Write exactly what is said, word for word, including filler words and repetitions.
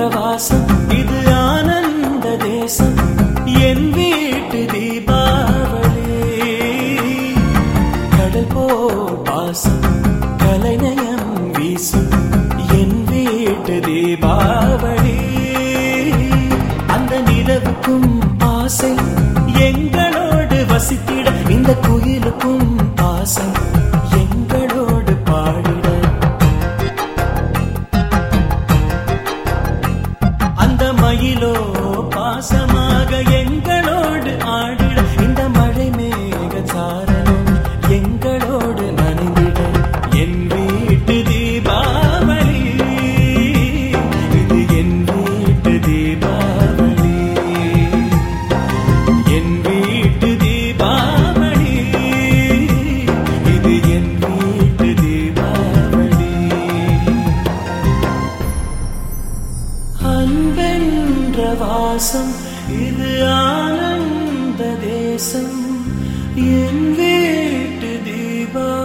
வாசம் இது ஆனந்த தேசம் என் வீட்டு தீபாவளி கடல் போல் பாசம் கலைநயம் வீசும் என் வீட்டு தீபாவளி அந்த நிலவுக்கும் ஆசை எங்களோடு வசித்திட இந்த குயிலுக்கும் ஆசை எங்களோடு பாடிட அந்த மயிலோ பாசமாக எங்களோடு ஆடிட இந்த மழை மேக சாரலும் எங்களோடு நனைந்திட என் வீட்டு தீபாவளி இது என் வீட்டு தீபாவளி என் வீட்டு தீபாவளி இது என் வீட்டு தீபாவளி அன்பென்ற வாசம் இது ஆனந்த தேசம் என் வீட்டு தீபா